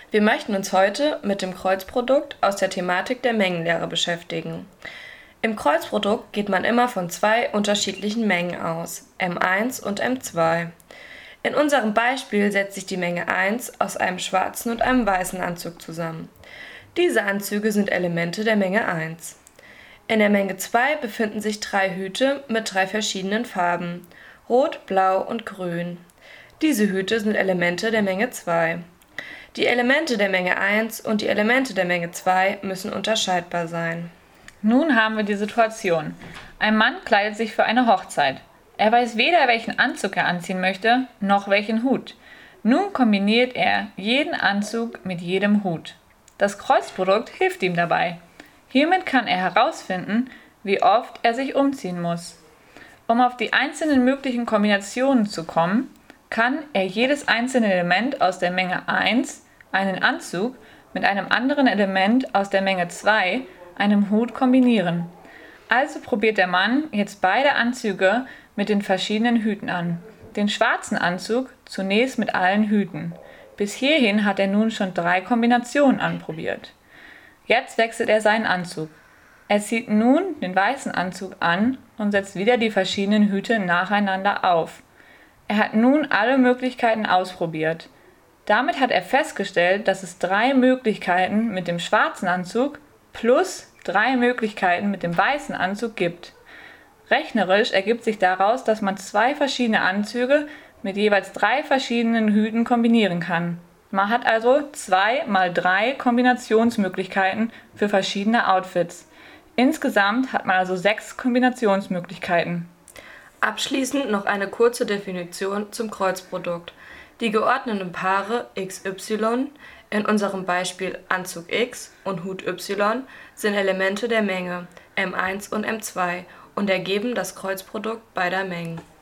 Wir möchten uns heute mit dem Kreuzprodukt aus der Thematik der Mengenlehre beschäftigen. Im Kreuzprodukt geht man immer von zwei unterschiedlichen Mengen aus, M1 und M2. In unserem Beispiel setzt sich die Menge 1 aus einem schwarzen und einem weißen Anzug zusammen. Diese Anzüge sind Elemente der Menge 1. In der Menge 2 befinden sich 3 Hüte mit 3 verschiedenen Farben, Rot, Blau und Grün. Diese Hüte sind Elemente der Menge 2. Die Elemente der Menge 1 und die Elemente der Menge 2 müssen unterscheidbar sein. Nun haben wir die Situation. Ein Mann kleidet sich für eine Hochzeit. Er weiß weder, welchen Anzug er anziehen möchte, noch welchen Hut. Nun kombiniert er jeden Anzug mit jedem Hut. Das Kreuzprodukt hilft ihm dabei. Hiermit kann er herausfinden, wie oft er sich umziehen muss. Um auf die einzelnen möglichen Kombinationen zu kommen, kann er jedes einzelne Element aus der Menge 1, einen Anzug, mit einem anderen Element aus der Menge 2, einem Hut, kombinieren. Also probiert der Mann jetzt beide Anzüge mit den verschiedenen Hüten an. Den schwarzen Anzug zunächst mit allen Hüten. Bis hierhin hat er nun schon 3 Kombinationen anprobiert. Jetzt wechselt er seinen Anzug. Er zieht nun den weißen Anzug an und setzt wieder die verschiedenen Hüte nacheinander auf. Er hat nun alle Möglichkeiten ausprobiert. Damit hat er festgestellt, dass es 3 Möglichkeiten mit dem schwarzen Anzug plus 3 Möglichkeiten mit dem weißen Anzug gibt. Rechnerisch ergibt sich daraus, dass man 2 verschiedene Anzüge mit jeweils 3 verschiedenen Hüten kombinieren kann. Man hat also 2 mal 3 Kombinationsmöglichkeiten für verschiedene Outfits. Insgesamt hat man also 6 Kombinationsmöglichkeiten. Abschließend noch eine kurze Definition zum Kreuzprodukt. Die geordneten Paare XY, in unserem Beispiel Anzug X und Hut Y, sind Elemente der Menge M1 und M2 und ergeben das Kreuzprodukt beider Mengen.